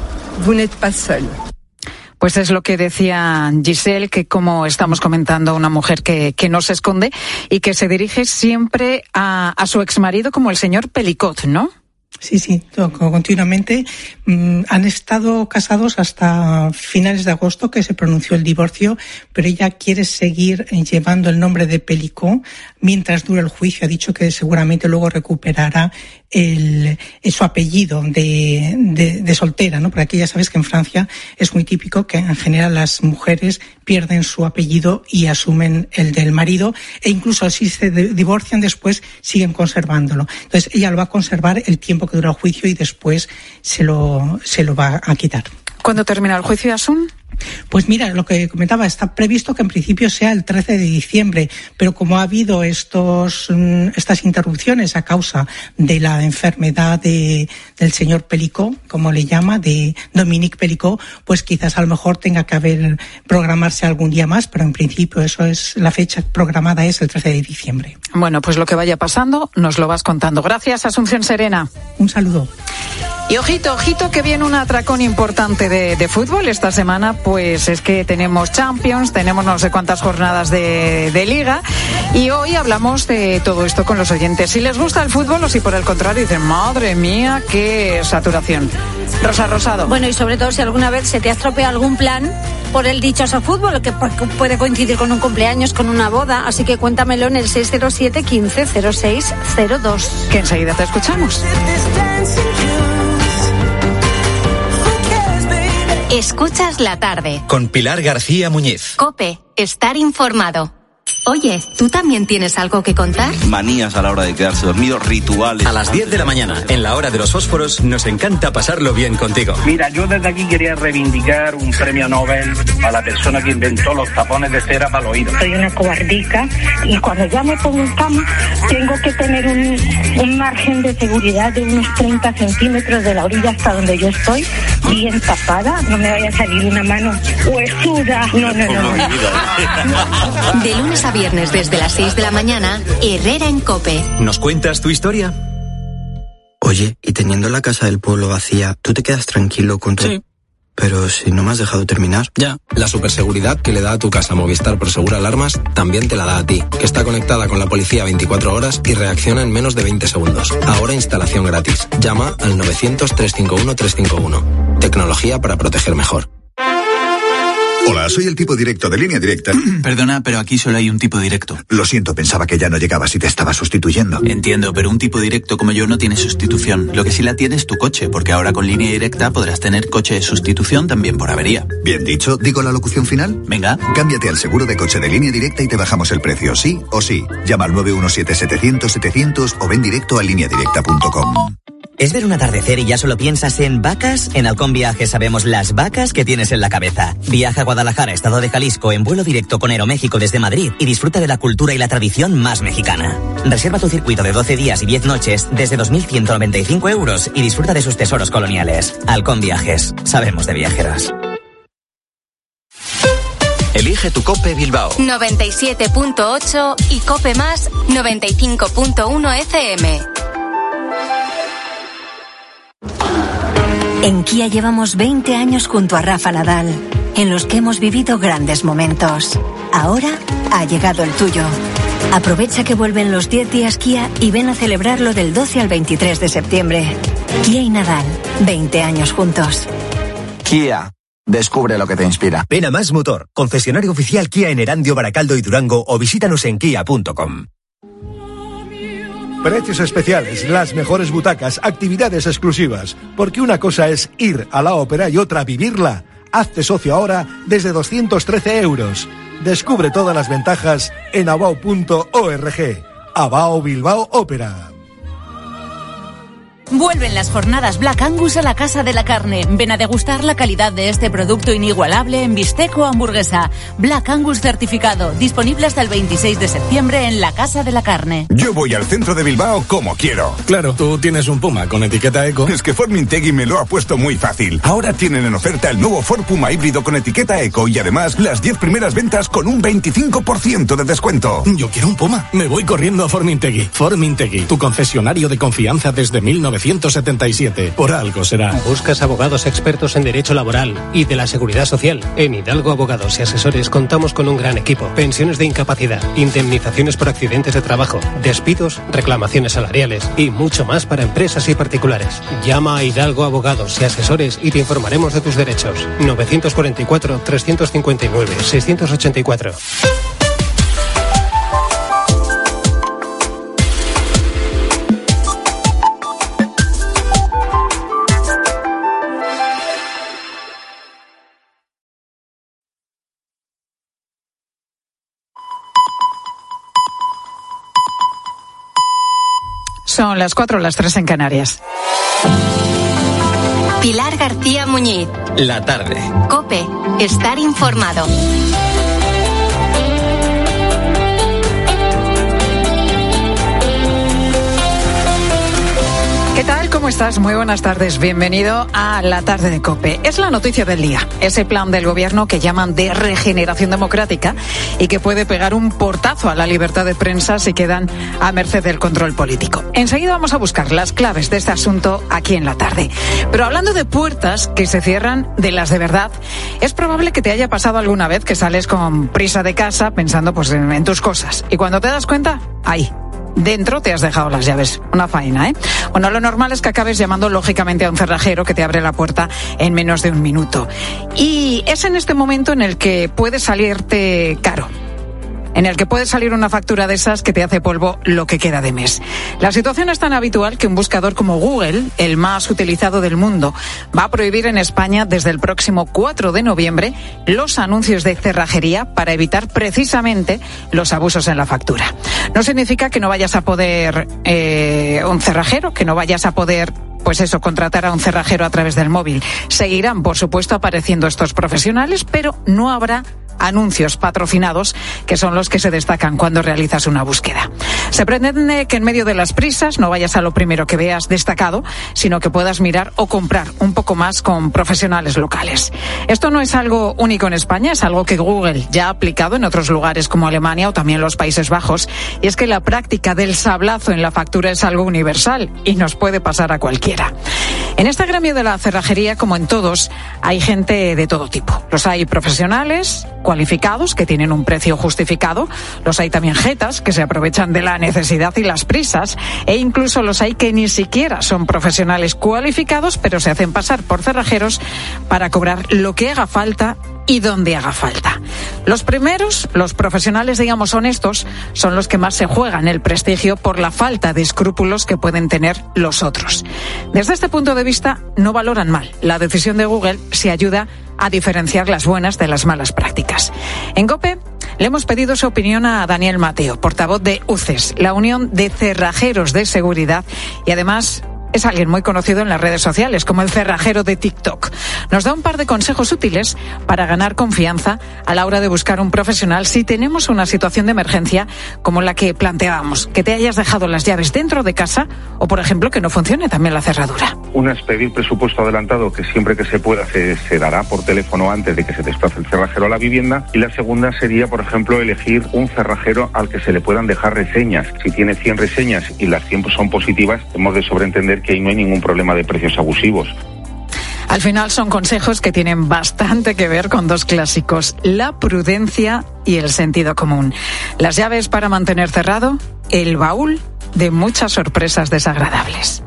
Pues es lo que decía Giselle, que, como estamos comentando, una mujer que no se esconde y que se dirige siempre a su exmarido como el señor Pelicot, ¿no? Sí, continuamente. Han estado casados hasta finales de agosto, que se pronunció el divorcio, pero ella quiere seguir llevando el nombre de Pelicot mientras dura el juicio. Ha dicho que seguramente luego recuperará su apellido de soltera, ¿no? Porque aquí ya sabes que en Francia es muy típico que en general las mujeres pierden su apellido y asumen el del marido, e incluso si se divorcian después siguen conservándolo. Entonces ella lo va a conservar el tiempo que dura el juicio y después se lo va a quitar. ¿Cuándo termina el juicio, Asun? Pues mira, lo que comentaba, está previsto que en principio sea el 13 de diciembre, pero como ha habido estas interrupciones a causa de la enfermedad del señor Pelicot, como le llama, de Dominique Pelicot, pues quizás a lo mejor tenga que programarse algún día más, pero en principio eso es la fecha programada, es el 13 de diciembre. Bueno, pues lo que vaya pasando nos lo vas contando. Gracias, Asunción Serena. Un saludo. Y ojito, que viene un atracón importante de fútbol esta semana, pues es que tenemos Champions, tenemos no sé cuántas jornadas de Liga, y hoy hablamos de todo esto con los oyentes. Si les gusta el fútbol o si por el contrario dicen, madre mía, qué saturación. Rosa Rosado. Bueno, y sobre todo si alguna vez se te ha estropeado algún plan por el dichoso fútbol, que puede coincidir con un cumpleaños, con una boda, así que cuéntamelo en el 607 15 06 02. Que enseguida te escuchamos. Escuchas la tarde. Con Pilar García Muñiz. COPE, estar informado. Oye, ¿tú también tienes algo que contar? Manías a la hora de quedarse dormido, rituales. A las 10 de la mañana, en la hora de los fósforos, nos encanta pasarlo bien contigo. Mira, yo desde aquí quería reivindicar un premio Nobel a la persona que inventó los tapones de cera para los oídos. Soy una cobardica y cuando ya me pongo en cama tengo que tener un margen de seguridad de unos 30 centímetros de la orilla hasta donde yo estoy, bien tapada, no me vaya a salir una mano huesuda. No. De lunes a viernes desde las 6 de la mañana, Herrera en COPE. ¿Nos cuentas tu historia? Oye, y teniendo la casa del pueblo vacía, ¿tú te quedas tranquilo con tu...? Sí. Pero si no me has dejado terminar. Ya, la superseguridad que le da a tu casa Movistar Prosegur Alarmas también te la da a ti, que está conectada con la policía 24 horas y reacciona en menos de 20 segundos. Ahora instalación gratis. Llama al 900-351-351. Tecnología para proteger mejor. Hola, soy el tipo directo de Línea Directa. Perdona, pero aquí solo hay un tipo directo. Lo siento, pensaba que ya no llegabas y te estaba sustituyendo. Entiendo, pero un tipo directo como yo no tiene sustitución. Lo que sí la tiene es tu coche, porque ahora con Línea Directa podrás tener coche de sustitución también por avería. Bien dicho, ¿digo la locución final? Venga. Cámbiate al seguro de coche de Línea Directa y te bajamos el precio, sí o sí. Llama al 917-700-700 o ven directo a lineadirecta.com. ¿Es ver un atardecer y ya solo piensas en vacas? En Halcón Viajes sabemos las vacas que tienes en la cabeza. Viaja a Guadalajara, estado de Jalisco, en vuelo directo con Aeroméxico desde Madrid y disfruta de la cultura y la tradición más mexicana. Reserva tu circuito de 12 días y 10 noches desde 2.195 euros y disfruta de sus tesoros coloniales. Halcón Viajes, sabemos de viajeros. Elige tu COPE Bilbao. 97.8 y COPE más 95.1 FM. En Kia llevamos 20 años junto a Rafa Nadal, en los que hemos vivido grandes momentos. Ahora ha llegado el tuyo. Aprovecha que vuelven los 10 días Kia y ven a celebrarlo del 12 al 23 de septiembre. Kia y Nadal, 20 años juntos. Kia, descubre lo que te inspira. Ven a Más Motor, concesionario oficial Kia en Erandio, Baracaldo y Durango, o visítanos en kia.com. Precios especiales, las mejores butacas, actividades exclusivas. Porque una cosa es ir a la ópera y otra vivirla. Hazte socio ahora desde 213 euros. Descubre todas las ventajas en abao.org. Abao Bilbao Ópera. Vuelven las jornadas Black Angus a la Casa de la Carne. Ven a degustar la calidad de este producto inigualable en bistec o hamburguesa. Black Angus certificado, disponible hasta el 26 de septiembre en la Casa de la Carne. Yo voy al centro de Bilbao como quiero. Claro, tú tienes un Puma con etiqueta eco. Es que Formintegui me lo ha puesto muy fácil. Ahora tienen en oferta el nuevo Ford Puma híbrido con etiqueta eco y además las 10 primeras ventas con un 25% de descuento. Yo quiero un Puma. Me voy corriendo a Formintegui. Formintegui, tu concesionario de confianza desde 1900. 1977. Por algo será. ¿Buscas abogados expertos en derecho laboral y de la seguridad social? En Hidalgo Abogados y Asesores contamos con un gran equipo. Pensiones de incapacidad, indemnizaciones por accidentes de trabajo, despidos, reclamaciones salariales y mucho más para empresas y particulares. Llama a Hidalgo Abogados y Asesores y te informaremos de tus derechos. 944-359-684. Son las 4, las 3 en Canarias. Pilar García Muñiz. La tarde. COPE. Estar informado. ¿Qué tal? ¿Cómo estás? Muy buenas tardes. Bienvenido a la tarde de COPE. Es la noticia del día. Ese plan del gobierno que llaman de regeneración democrática y que puede pegar un portazo a la libertad de prensa si quedan a merced del control político. Enseguida vamos a buscar las claves de este asunto aquí en la tarde. Pero hablando de puertas que se cierran, de las de verdad, es probable que te haya pasado alguna vez que sales con prisa de casa pensando pues en tus cosas. Y cuando te das cuenta, ahí. Dentro te has dejado las llaves. Una faena, ¿eh? Bueno, lo normal es que acabes llamando lógicamente a un cerrajero que te abre la puerta en menos de un minuto. Y es en este momento en el que puede salirte caro. En el que puede salir una factura de esas que te hace polvo lo que queda de mes. La situación es tan habitual que un buscador como Google, el más utilizado del mundo, va a prohibir en España desde el próximo 4 de noviembre los anuncios de cerrajería para evitar precisamente los abusos en la factura. No significa que no vayas a poder un cerrajero, que no vayas a poder contratar a un cerrajero a través del móvil. Seguirán, por supuesto, apareciendo estos profesionales, pero no habrá anuncios patrocinados, que son los que se destacan cuando realizas una búsqueda. Se pretende que en medio de las prisas no vayas a lo primero que veas destacado, sino que puedas mirar o comprar un poco más con profesionales locales. Esto no es algo único en España, es algo que Google ya ha aplicado en otros lugares como Alemania o también los Países Bajos, y es que la práctica del sablazo en la factura es algo universal y nos puede pasar a cualquiera. En este gremio de la cerrajería, como en todos, hay gente de todo tipo. Los hay profesionales, cualificados, que tienen un precio justificado. Los hay también jetas, que se aprovechan de la necesidad y las prisas. E incluso los hay que ni siquiera son profesionales cualificados, pero se hacen pasar por cerrajeros para cobrar lo que haga falta y donde haga falta. Los primeros, los profesionales, digamos, honestos, son los que más se juegan el prestigio por la falta de escrúpulos que pueden tener los otros. Desde este punto de vista, no valoran mal la decisión de Google si ayuda a diferenciar las buenas de las malas prácticas. En COPE le hemos pedido su opinión a Daniel Mateo, portavoz de UCES, la Unión de Cerrajeros de Seguridad, y además es alguien muy conocido en las redes sociales, como el cerrajero de TikTok. Nos da un par de consejos útiles para ganar confianza a la hora de buscar un profesional si tenemos una situación de emergencia como la que planteábamos, que te hayas dejado las llaves dentro de casa o, por ejemplo, que no funcione también la cerradura. Una es pedir presupuesto adelantado, que siempre que se pueda se dará por teléfono antes de que se desplace el cerrajero a la vivienda. Y la segunda sería, por ejemplo, elegir un cerrajero al que se le puedan dejar reseñas. Si tiene 100 reseñas y las 100 son positivas, hemos de sobreentender que ahí no hay ningún problema de precios abusivos. Al final son consejos que tienen bastante que ver con dos clásicos: la prudencia y el sentido común. Las llaves para mantener cerrado, el baúl de muchas sorpresas desagradables.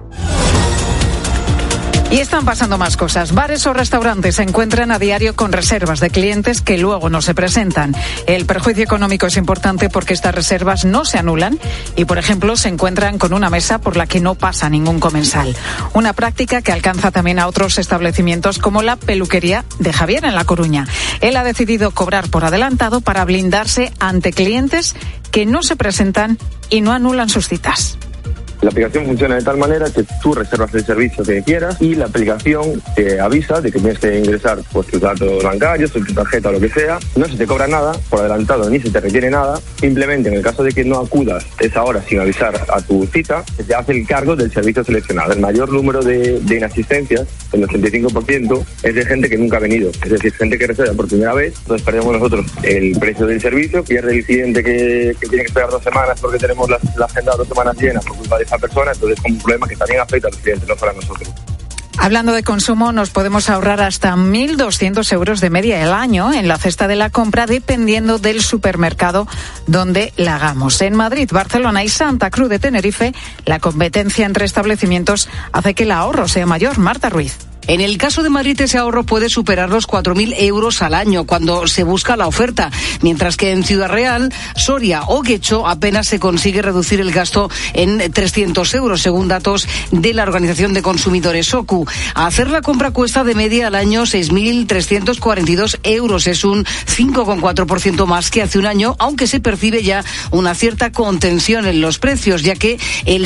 Y están pasando más cosas. Bares o restaurantes se encuentran a diario con reservas de clientes que luego no se presentan. El perjuicio económico es importante porque estas reservas no se anulan y, por ejemplo, se encuentran con una mesa por la que no pasa ningún comensal. Una práctica que alcanza también a otros establecimientos como la peluquería de Javier en La Coruña. Él ha decidido cobrar por adelantado para blindarse ante clientes que no se presentan y no anulan sus citas. La aplicación funciona de tal manera que tú reservas el servicio que quieras y la aplicación te avisa de que tienes que ingresar pues, tus datos bancarios, tu tarjeta o lo que sea. No se te cobra nada por adelantado ni se te requiere nada. Simplemente en el caso de que no acudas esa hora sin avisar a tu cita, se te hace el cargo del servicio seleccionado. El mayor número de inasistencias, el 85%, es de gente que nunca ha venido. Es decir, gente que reserva por primera vez. Entonces perdemos nosotros el precio del servicio, pierde el cliente que tiene que esperar 2 semanas porque tenemos la agenda 2 semanas llena por culpa de esa persona, entonces es como un problema que también afecta al cliente, no solo a nosotros. Hablando de consumo, nos podemos ahorrar hasta 1.200 euros de media al año en la cesta de la compra, dependiendo del supermercado donde la hagamos. En Madrid, Barcelona y Santa Cruz de Tenerife, la competencia entre establecimientos hace que el ahorro sea mayor. Marta Ruiz. En el caso de Madrid, ese ahorro puede superar los 4.000 euros al año cuando se busca la oferta, mientras que en Ciudad Real, Soria o Guecho apenas se consigue reducir el gasto en 300 euros, según datos de la Organización de Consumidores OCU. Hacer la compra cuesta de media al año 6.342 euros, es un 5,4% más que hace un año, aunque se percibe ya una cierta contención en los precios, ya que el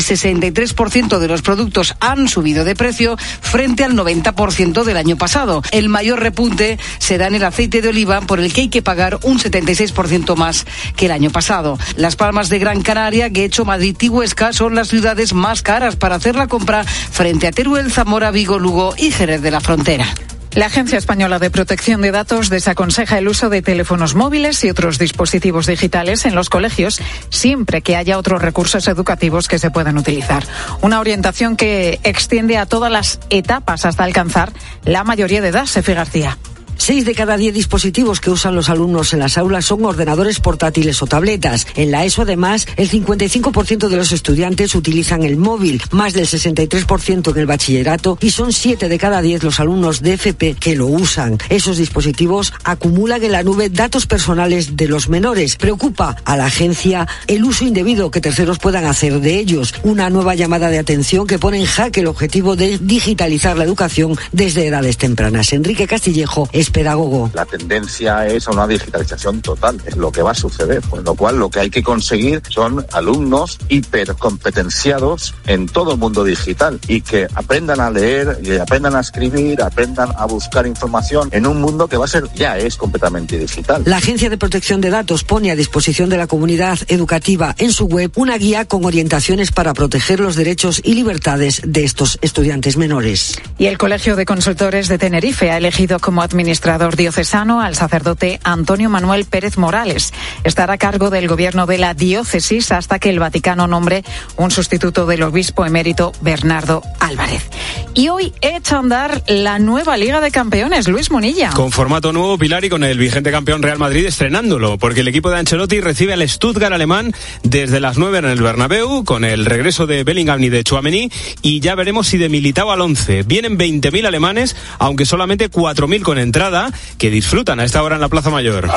63% de los productos han subido de precio frente al 90% del año pasado. El mayor repunte se da en el aceite de oliva, por el que hay que pagar un 76% más que el año pasado. Las Palmas de Gran Canaria, Guecho, Madrid y Huesca son las ciudades más caras para hacer la compra, frente a Teruel, Zamora, Vigo, Lugo y Jerez de la Frontera. La Agencia Española de Protección de Datos desaconseja el uso de teléfonos móviles y otros dispositivos digitales en los colegios, siempre que haya otros recursos educativos que se puedan utilizar. Una orientación que extiende a todas las etapas hasta alcanzar la mayoría de edad. Sefi García. 6 de cada 10 dispositivos que usan los alumnos en las aulas son ordenadores portátiles o tabletas. En la ESO, además, el 55% de los estudiantes utilizan el móvil, más del 63% en el bachillerato, y son 7 de cada 10 los alumnos de FP que lo usan. Esos dispositivos acumulan en la nube datos personales de los menores. Preocupa a la agencia el uso indebido que terceros puedan hacer de ellos. Una nueva llamada de atención que pone en jaque el objetivo de digitalizar la educación desde edades tempranas. Enrique Castillejo es pedagogo. La tendencia es a una digitalización total, es lo que va a suceder, con lo cual lo que hay que conseguir son alumnos hipercompetenciados en todo el mundo digital y que aprendan a leer, y aprendan a escribir, aprendan a buscar información en un mundo que ya es completamente digital. La Agencia de Protección de Datos pone a disposición de la comunidad educativa en su web una guía con orientaciones para proteger los derechos y libertades de estos estudiantes menores. Y el Colegio de Consultores de Tenerife ha elegido como administrador diocesano al sacerdote Antonio Manuel Pérez Morales. Estará a cargo del gobierno de la diócesis hasta que el Vaticano nombre un sustituto del obispo emérito Bernardo Álvarez. Y hoy echa a andar la nueva Liga de Campeones. Luis Munilla. Con formato nuevo, Pilar, y con el vigente campeón Real Madrid estrenándolo, porque el equipo de Ancelotti recibe al Stuttgart alemán desde las 9 en el Bernabéu, con el regreso de Bellingham y de Tchouaméni, y ya veremos si de Militao al 11. Vienen 20.000 alemanes, aunque solamente 4.000 con entrada, que disfrutan a esta hora en la Plaza Mayor.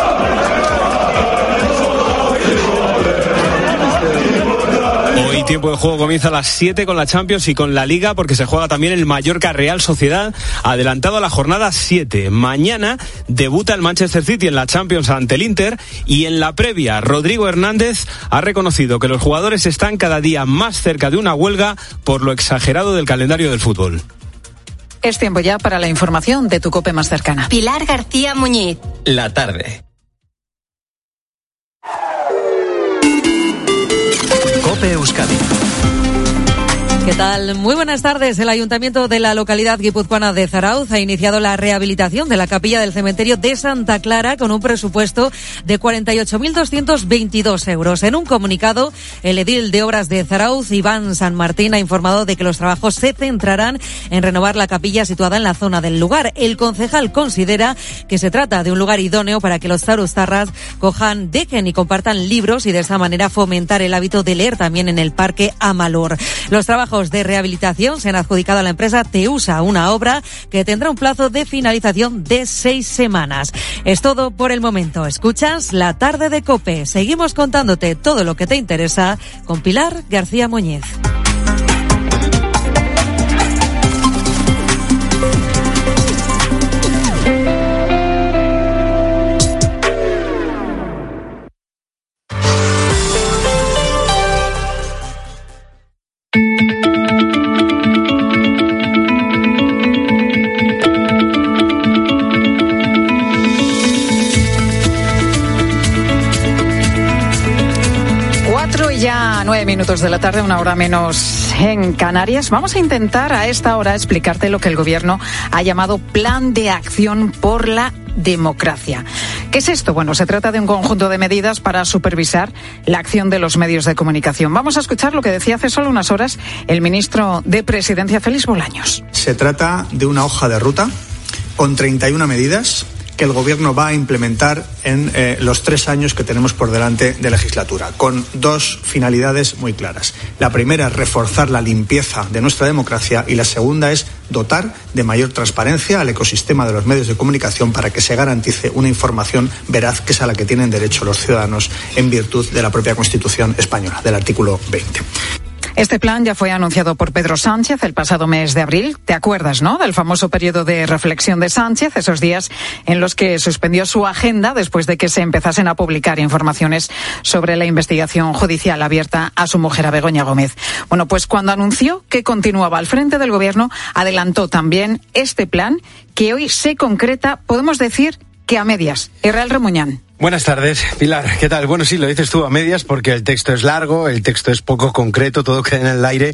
Hoy tiempo de juego comienza a las 7 con la Champions y con la Liga, porque se juega también el Mallorca Real Sociedad, adelantado a la jornada 7. Mañana debuta el Manchester City en la Champions ante el Inter, y en la previa Rodrigo Hernández ha reconocido que los jugadores están cada día más cerca de una huelga por lo exagerado del calendario del fútbol. Es tiempo ya para la información de tu COPE más cercana. Pilar García Muñiz. La tarde. COPE Euskadi. ¿Qué tal? Muy buenas tardes. El Ayuntamiento de la localidad guipuzcoana de Zarauz ha iniciado la rehabilitación de la capilla del cementerio de Santa Clara con un presupuesto de 48.222 euros. En un comunicado, el edil de Obras de Zarauz, Iván San Martín, ha informado de que los trabajos se centrarán en renovar la capilla situada en la zona del lugar. El concejal considera que se trata de un lugar idóneo para que los zaruztarras dejen y compartan libros y de esa manera fomentar el hábito de leer también en el Parque Amalur. Los trabajos de rehabilitación se han adjudicado a la empresa Teusa, una obra que tendrá un plazo de finalización de 6 semanas. Es todo por el momento. Escuchas La Tarde de COPE. Seguimos contándote todo lo que te interesa con Pilar García Muñiz. Ya 9 minutos de la tarde, una hora menos en Canarias. Vamos a intentar a esta hora explicarte lo que el gobierno ha llamado Plan de Acción por la Democracia. ¿Qué es esto? Bueno, se trata de un conjunto de medidas para supervisar la acción de los medios de comunicación. Vamos a escuchar lo que decía hace solo unas horas el ministro de Presidencia, Félix Bolaños. Se trata de una hoja de ruta con 31 medidas que el Gobierno va a implementar en los 3 años que tenemos por delante de legislatura, con 2 finalidades muy claras. La primera es reforzar la limpieza de nuestra democracia y la segunda es dotar de mayor transparencia al ecosistema de los medios de comunicación para que se garantice una información veraz, que es a la que tienen derecho los ciudadanos en virtud de la propia Constitución española, del artículo 20. Este plan ya fue anunciado por Pedro Sánchez el pasado mes de abril. ¿Te acuerdas, no?, del famoso periodo de reflexión de Sánchez, esos días en los que suspendió su agenda después de que se empezasen a publicar informaciones sobre la investigación judicial abierta a su mujer, a Begoña Gómez. Bueno, pues cuando anunció que continuaba al frente del Gobierno, adelantó también este plan que hoy se concreta, podemos decir, que a medias. Israel Remuñán. Buenas tardes, Pilar. ¿Qué tal? Bueno, sí, lo dices tú, a medias, porque el texto es largo, el texto es poco concreto, todo queda en el aire,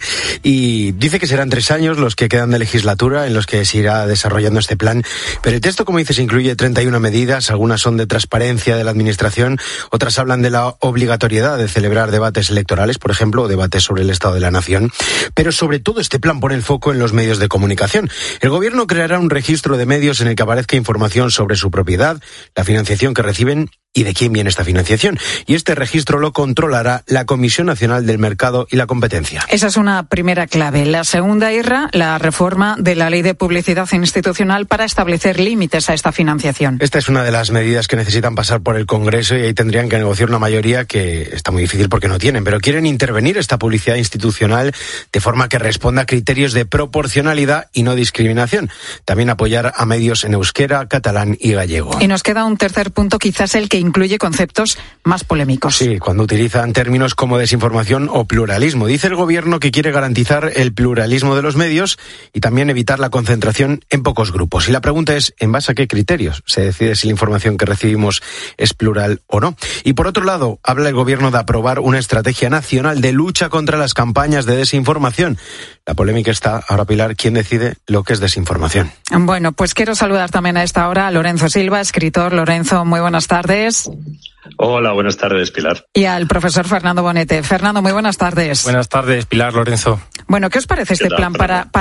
y dice que serán 3 años los que quedan de legislatura en los que se irá desarrollando este plan. Pero el texto, como dices, incluye 31 medidas, algunas son de transparencia de la Administración, otras hablan de la obligatoriedad de celebrar debates electorales, por ejemplo, o debates sobre el Estado de la Nación. Pero sobre todo este plan pone el foco en los medios de comunicación. El Gobierno creará un registro de medios en el que aparezca información sobre su propiedad, la financiación que reciben y de quién viene esta financiación. Y este registro lo controlará la Comisión Nacional del Mercado y la Competencia. Esa es una primera clave. La segunda, Irra, la reforma de la Ley de Publicidad Institucional para establecer límites a esta financiación. Esta es una de las medidas que necesitan pasar por el Congreso y ahí tendrían que negociar una mayoría que está muy difícil porque no tienen, pero quieren intervenir esta publicidad institucional de forma que responda a criterios de proporcionalidad y no discriminación. También apoyar a medios en euskera, catalán y gallego. Y nos queda un tercer punto, quizás el que incluye conceptos más polémicos. Sí, cuando utilizan términos como desinformación o pluralismo. Dice el Gobierno que quiere garantizar el pluralismo de los medios y también evitar la concentración en pocos grupos. Y la pregunta es, ¿en base a qué criterios se decide si la información que recibimos es plural o no? Y por otro lado, habla el Gobierno de aprobar una estrategia nacional de lucha contra las campañas de desinformación. La polémica está, ahora Pilar, ¿quién decide lo que es desinformación? Bueno, pues quiero saludar también a esta hora a Lorenzo Silva, escritor. Lorenzo, muy buenas tardes. Hola, buenas tardes, Pilar. Y al profesor Fernando Bonete. Fernando, muy buenas tardes. Buenas tardes, Pilar, Lorenzo. Bueno, ¿qué os parece este plan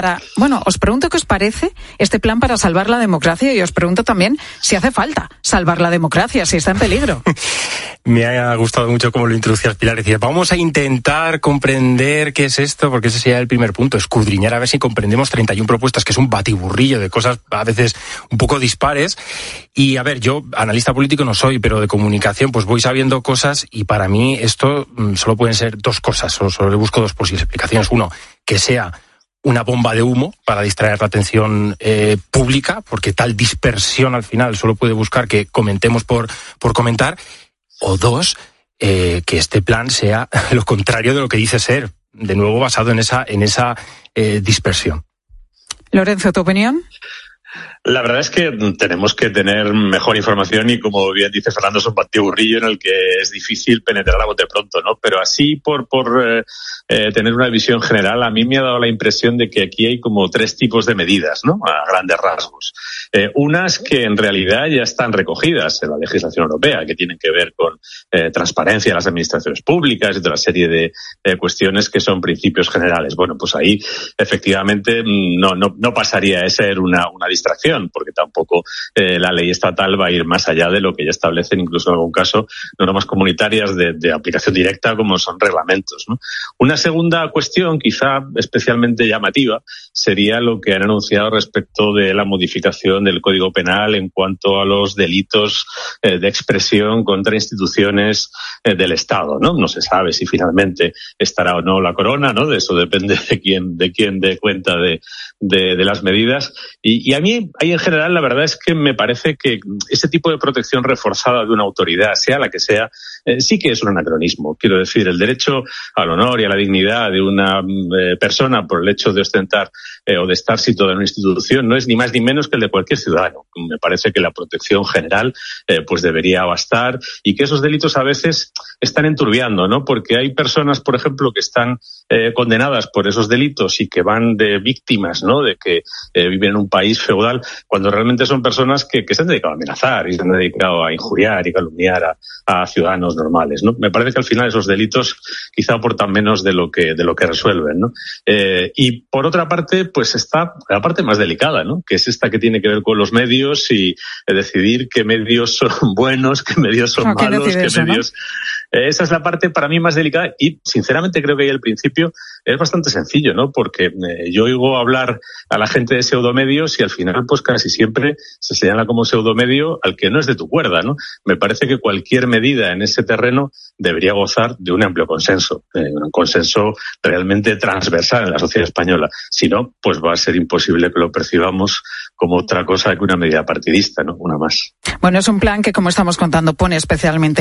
os pregunto qué os parece este plan para salvar la democracia y os pregunto también si hace falta salvar la democracia, si está en peligro? Me ha gustado mucho cómo lo introducías, Pilar. Decías, vamos a intentar comprender qué es esto, porque ese sería el primer punto, escudriñar a ver si comprendemos 31 propuestas, que es un batiburrillo de cosas a veces un poco dispares. Y a ver, yo analista político no soy, pero de comunicación pues voy sabiendo cosas y para mí esto solo pueden ser 2 cosas, solo le busco 2 posibles explicaciones. Uno, que sea una bomba de humo para distraer la atención pública, porque tal dispersión al final solo puede buscar que comentemos por comentar. O 2, que este plan sea lo contrario de lo que dice ser, de nuevo basado en esa dispersión. Lorenzo, ¿tu opinión? La verdad es que tenemos que tener mejor información y, como bien dice Fernando, es un batiburrillo en el que es difícil penetrar a bote pronto, ¿no? Pero así, por tener una visión general, a mí me ha dado la impresión de que aquí hay como 3 tipos de medidas, ¿no? A grandes rasgos. Unas que en realidad ya están recogidas en la legislación europea, que tienen que ver con transparencia de las administraciones públicas y toda una serie de cuestiones que son principios generales. Bueno, pues ahí efectivamente no pasaría a ser una distracción, porque tampoco la ley estatal va a ir más allá de lo que ya establecen, incluso en algún caso, normas comunitarias de aplicación directa, como son reglamentos, ¿no? Una segunda cuestión, quizá especialmente llamativa, sería lo que han anunciado respecto de la modificación del Código Penal en cuanto a los delitos de expresión contra instituciones del Estado, ¿no? No se sabe si finalmente estará o no la corona, ¿no? De eso depende de quién dé cuenta de las medidas. Y a mí, ahí en general, la verdad es que me parece que ese tipo de protección reforzada de una autoridad, sea la que sea, sí que es un anacronismo. Quiero decir, el derecho al honor y a la dignidad de una persona por el hecho de ostentar o de estar situada en una institución no es ni más ni menos que el de cualquier ciudadano. Me parece que la protección general pues debería bastar y que esos delitos a veces están enturbiando, ¿no? Porque hay personas, por ejemplo, que están condenadas por esos delitos y que van de víctimas, ¿no?, de que viven en un país feudal, cuando realmente son personas que se han dedicado a amenazar y se han dedicado a injuriar y calumniar a ciudadanos normales, ¿no? Me parece que al final esos delitos quizá aportan menos de lo que resuelven, ¿no? Y por otra parte, pues está la parte más delicada, ¿no?, que es esta que tiene que ver con los medios y decidir qué medios son buenos, qué medios son malos, qué medios... Esa es la parte para mí más delicada y, sinceramente, creo que ahí al principio es bastante sencillo, ¿no? Porque yo oigo hablar a la gente de pseudomedios y al final, pues casi siempre se señala como pseudomedio al que no es de tu cuerda, ¿no? Me parece que cualquier medida en ese terreno debería gozar de un amplio consenso, un consenso realmente transversal en la sociedad española. Si no, pues va a ser imposible que lo percibamos como otra cosa que una medida partidista, ¿no? Una más. Bueno, es un plan que, como estamos contando, pone especialmente